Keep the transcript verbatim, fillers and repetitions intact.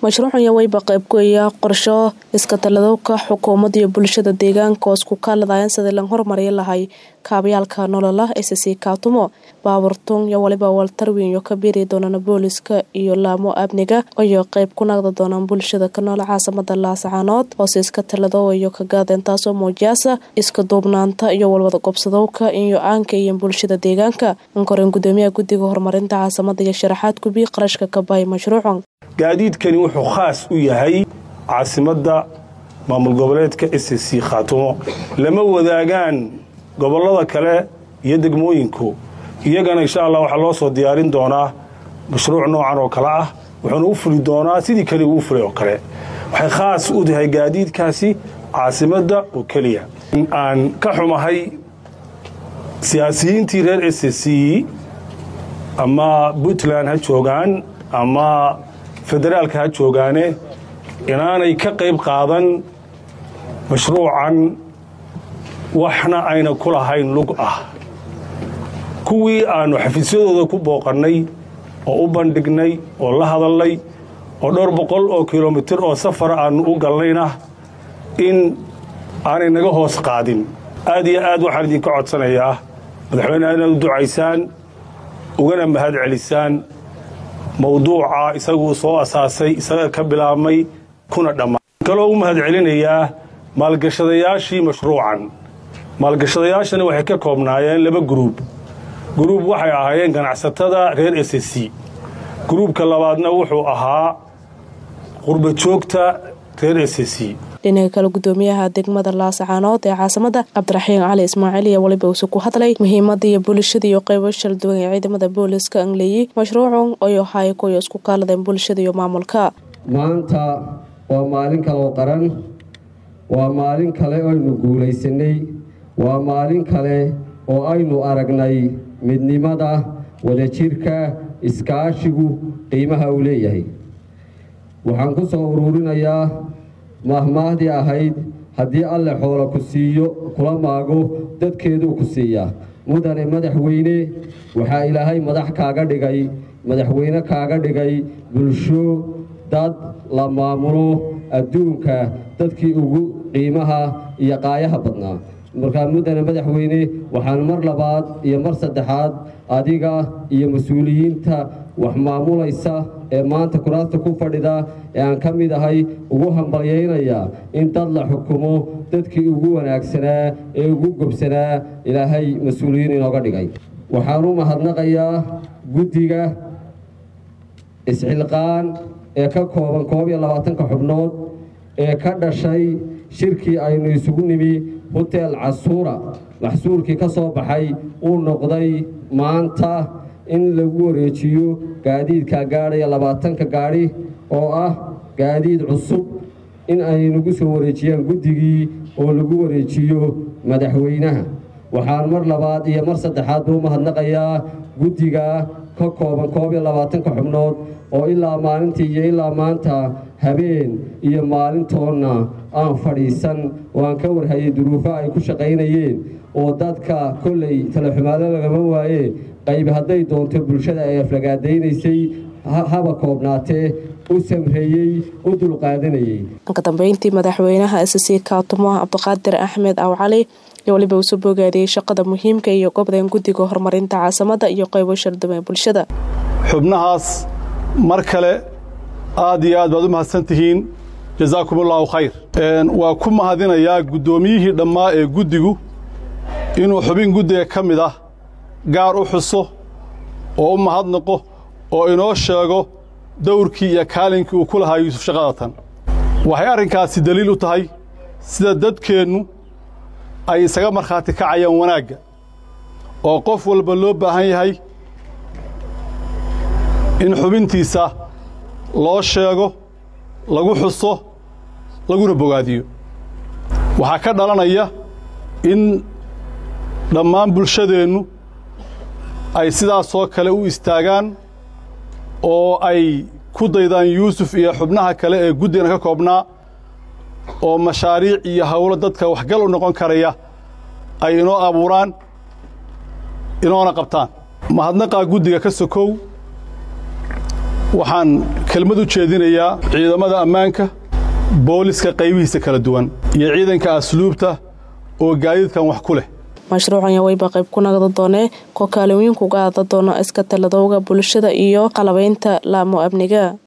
mashruucan yawayba qayb ku ah qorsho iska taladowka xukuumadda iyo bulshada deegaanka oo isku kaaladaayeen sidii loo horumariyo lahay kaabyaalka nolola S C Katumo baaburtun iyo waliba waltarwiin iyo kabiiri doonana booliska iyo laamo amniga oo qayb ku noqda doonaan bulshada ka nool caasimada Laascaanood oo si iska taladow iyo ka gaadeen taasoo muujinaysa iska duubnaanta iyo walwada qobsadowka iyo aanka iyo bulshada deegaanka ankoran gudoomiyaha guddiga horumarinta caasimada iyo sharaxaad ku bii qarashka ka bay mashruucan gaadiidkani wuxuu khaas u yahay caasimada maamul goboleedka S C Katumo lama wadaagaan gobolada kale iyo degmooyinku iyagana insha Allah waxa loo soo diyaarin doonaa mashruuc noocan oo kala ah wuxuu u fuli doonaa sidii kale uu fulay oo kale waxay khaas u tahay gaadiidkaasi caasimada oo kaliya aan ka xumahay siyaasiyiintii reer S C ama Puntland ha joogaan ama federaalka ha joogaane inaanay ka qayb qaadan mashruucan waxna ayna ku lahayn lug ah kuwii aanu xafiisyadooda ku booqannay oo u bandhignay oo la hadalnay oo dhowr boqol oo kiiloomitir oo safar aanu u galnayna in aanay naga hoos qaadin aad iyo aad waxaan idinka codsanayaa madaxweynaha inaad u ducaysaan ugana mahad celisaan mawduuca isagu soo asaasay isaga ka bilaabmay kuna dhammaan kaloo u mahad celinayaa maalgashadayaashii mashruucan maalgashadayaashana waxay ka koobnaayeen laba gruub gruub waxay ahaayeen ganacsatada reer S C gruubka labaadna wuxuu ahaa qurba joogta reer S C dhinaca kale gudoomiyaha degmada Laascaanood ee caasimada Cabdiraxiin Cali Ismaaciil iyo waliba uu ku hadlay muhiimadda iyo bulshada iyo qaybo shal duwan ee ciidamada booliska Angliyi mashruucan oo yahay kooyo isku kaaladeen bulshada iyo maamulka maanta waa maalin kale oo qaran waa maalin kale oo aynu guulaysanay waa maalin kale oo aynu aragnay midnimada wadajirka iskaashigu qiimaha uu leeyahay waxaan ku soo ururinayaa mahmaahdi ahayd haddii alle xoolo ku siiyo kula maago dadkeedu ku siiya mudane madaxweyne waxa ilaahay madax kaaga dhigay madaxweyne kaaga dhigay bulsho dad la maamulo adduunka dadkii ugu qiimaha iyo qaayaha badnaa markaa mudane madaxweyne waxaan mar labaad iyo mar saddexaad adiga iyo mas-uuliyiinta wax maamulaysa ee maanta kuraasta ku fadhida ee aan ka mid ahay ugu hambalyaynayaa in dad la xukumo dadkii ugu wanaagsanaa ee ugu gobsanaa ilaahay mas-uuliyiin inooga dhigay waxaan u mahadnaqayaa guddiga isxilqaan ee ka kooban koob iyo labaatanka xubnood ee ka dhashay shirkii aynu isugu nimi hotel Casuura maxsuurkii ka soo baxay uu noqday maanta in lagu wareejiyo gaadiidka gaadhay labaatanka gaari oo ah gaadiid cusub in ay nagu soo wareejiyaan guddigii oo lagu wareejiyo madaxweynaha waxaan mar labaad iyo mar saddexaad u mahadnaqayaa guddiga ka kooban koob iyo labaatanka xubnood oo ilaa maalintii iyo ilaa maanta habeen iyo maalintoona aan fadhiisan oo aan ka warhayay duruufaha ay ku shaqaynayeen oo dadka kolley talaxumaado lagama waaye qayb hadday doonto bulshada ay aflagaadaynaysay haba koobnaatee u samreeyey u dulqaadanayay ka dambeyntii madaxweynaha S C Katumo Cabdiqaadir Axmed Awcali iyo waliba uu soo bogaadiyay shaqada muhiimka iyo gobdeen guddiga horumarinta caasimada iyo qaybo shal duwan bulshada xubnahaas mar kale aad iyo aad baad u mahadsantihiin jazaakumullahu khayr een waa ku mahadinayaa gudoomiyihii dhammaa ee guddigu inuu xubin guddiga ka mid ah gaar u xuso oo u mahadnaqo oo inoo sheego dowrkii iyo kaalinkii uu ku lahaa Yuusuf shaqadatan waxay arrinkaasi daliil u tahay sida dadkeennu ay isaga markhaati kacayaan wanaagga oo qof walba loo baahan yahay in xubintiisa loo sheego lagu xuso laguna bogaadiyo waxaa ka dhalanaya in dhammaan bulshadeennu ay sidaas oo kale u istaagaan oo ay ku daydaan Yuusuf iyo xubnaha kale ee guddiga ka koobnaa oo mashaariic iyo hawlo dadka waxgal u noqon karaya ay inoo abuuraan inoona qabtaan mahadnaqa guddiga ka sokow waxaan kelmad u jeedinayaa ciidamada ammaanka booliska qaybihiisa kala duwan iyo ciidanka asluubta oo gaadiidkan wax ku leh mashruucan ayaa wayba qayb ku nagada doonee ko kaalooyin kuga aada doona iska taladowga bulshada iyo qalabaynta laamo amniga